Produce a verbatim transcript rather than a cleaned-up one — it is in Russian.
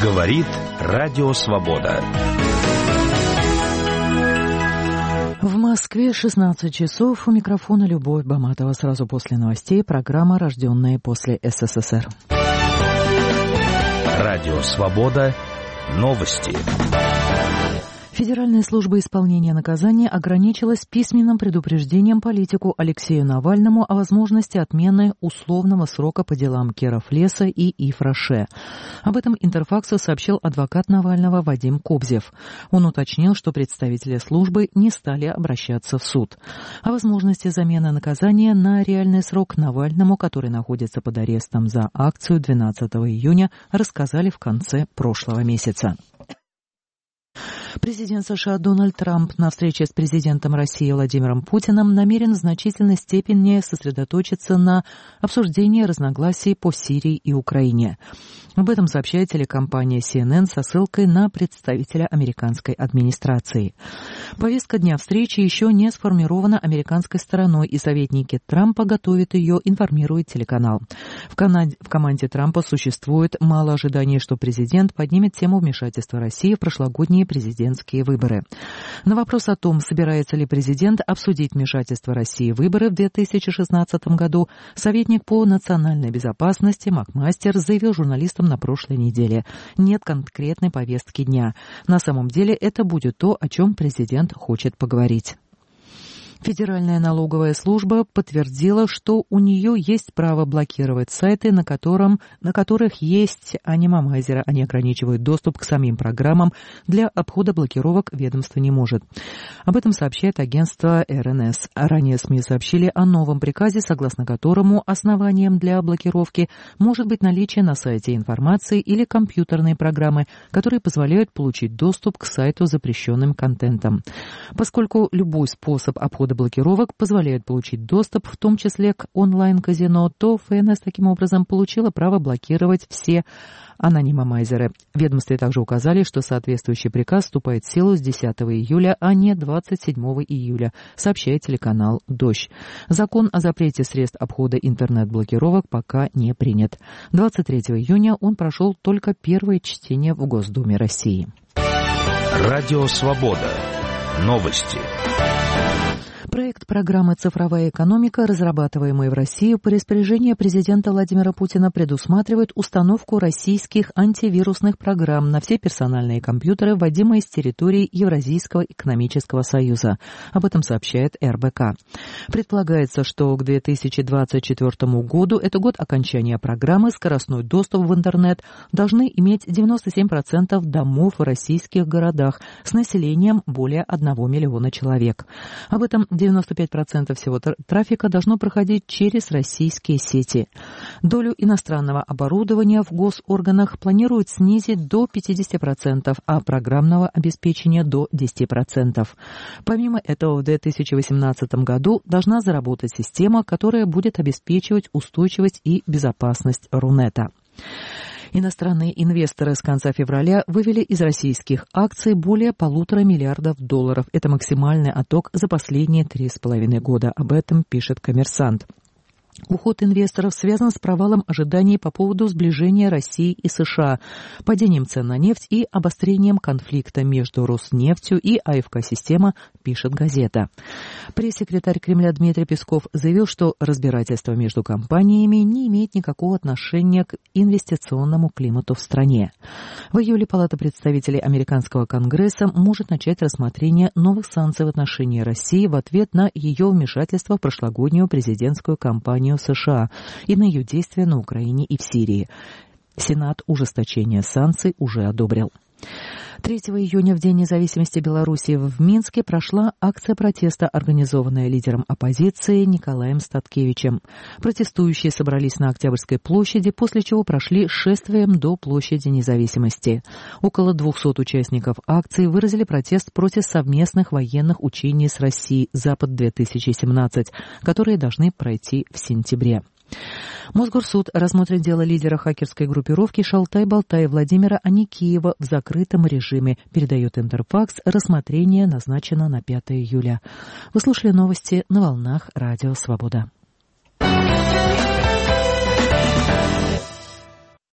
Говорит Радио Свобода. В Москве шестнадцать часов. У микрофона Любовь Баматова. Сразу после новостей программа «Рожденные после СССР». Радио Свобода. Новости. Федеральная служба исполнения наказания ограничилась письменным предупреждением политику Алексею Навальному о возможности отмены условного срока по делам Керафлеса и Ифраше. Об этом Интерфаксу сообщил адвокат Навального Вадим Кобзев. Он уточнил, что представители службы не стали обращаться в суд. О возможности замены наказания на реальный срок Навальному, который находится под арестом за акцию двенадцатого июня, рассказали в конце прошлого месяца. Президент США Дональд Трамп на встрече с президентом России Владимиром Путиным намерен в значительной степени сосредоточиться на обсуждении разногласий по Сирии и Украине. Об этом сообщает телекомпания си эн эн со ссылкой на представителя американской администрации. Повестка дня встречи еще не сформирована американской стороной, и советники Трампа готовят ее, информирует телеканал. В, Канаде, в команде Трампа существует мало ожиданий, что президент поднимет тему вмешательства России в прошлогодние президентские выборы. На вопрос о том, собирается ли президент обсудить вмешательство России в выборы в две тысячи шестнадцатом году, советник по национальной безопасности Макмастер заявил журналистам на прошлой неделе: нет конкретной повестки дня. На самом деле это будет то, о чем президент хочет поговорить. Федеральная налоговая служба подтвердила, что у нее есть право блокировать сайты, на, котором, на которых есть анимамайзеры. Они ограничивают доступ к самим программам. Для обхода блокировок ведомство не может. Об этом сообщает агентство эр эн эс. Ранее СМИ сообщили о новом приказе, согласно которому основанием для блокировки может быть наличие на сайте информации или компьютерные программы, которые позволяют получить доступ к сайту с запрещенным контентом. Поскольку любой способ обхода блокировок позволяет получить доступ, в том числе к онлайн-казино, то эф эн эс таким образом получила право блокировать все анонимайзеры. В ведомстве также указали, что соответствующий приказ вступает в силу с десятого июля, а не двадцать седьмого июля, сообщает телеканал «Дождь». Закон о запрете средств обхода интернет-блокировок пока не принят. двадцать третьего июня он прошел только первое чтение в Госдуме России. Радио Свобода. Новости. Проект программы «Цифровая экономика», разрабатываемый в России по распоряжению президента Владимира Путина, предусматривает установку российских антивирусных программ на все персональные компьютеры, вводимые с территории Евразийского экономического союза. Об этом сообщает эр бэ ка. Предполагается, что к две тысячи двадцать четвёртому году, это год окончания программы, скоростной доступ в интернет должны иметь девяносто семь процентов домов в российских городах с населением более одного миллиона человек. Об этом девяносто пять процентов всего трафика должно проходить через российские сети. Долю иностранного оборудования в госорганах планируют снизить до пятьдесят процентов, а программного обеспечения до десять процентов. Помимо этого, в две тысячи восемнадцатом году должна заработать система, которая будет обеспечивать устойчивость и безопасность Рунета. Иностранные инвесторы с конца февраля вывели из российских акций более полутора миллиардов долларов. Это максимальный отток за последние три с половиной года. Об этом пишет «Коммерсант». Уход инвесторов связан с провалом ожиданий по поводу сближения России и США, падением цен на нефть и обострением конфликта между Роснефтью и а эф ка-система, пишет газета. Пресс-секретарь Кремля Дмитрий Песков заявил, что разбирательство между компаниями не имеет никакого отношения к инвестиционному климату в стране. В июле Палата представителей Американского Конгресса может начать рассмотрение новых санкций в отношении России в ответ на ее вмешательство в прошлогоднюю президентскую кампанию США и на ее действия на Украине и в Сирии. Сенат ужесточение санкций уже одобрил. третьего июня, в День независимости Беларуси, в Минске прошла акция протеста, организованная лидером оппозиции Николаем Статкевичем. Протестующие собрались на Октябрьской площади, после чего прошли шествием до площади Независимости. Около двухсот участников акции выразили протест против совместных военных учений с Россией «Запад-две тысячи семнадцать», которые должны пройти в сентябре. Мосгорсуд рассмотрит дело лидера хакерской группировки «Шалтай-Болтай» Владимира Аникеева в закрытом режиме, передает Интерфакс. Рассмотрение назначено на пятое июля. Вы слушали новости на волнах Радио Свобода.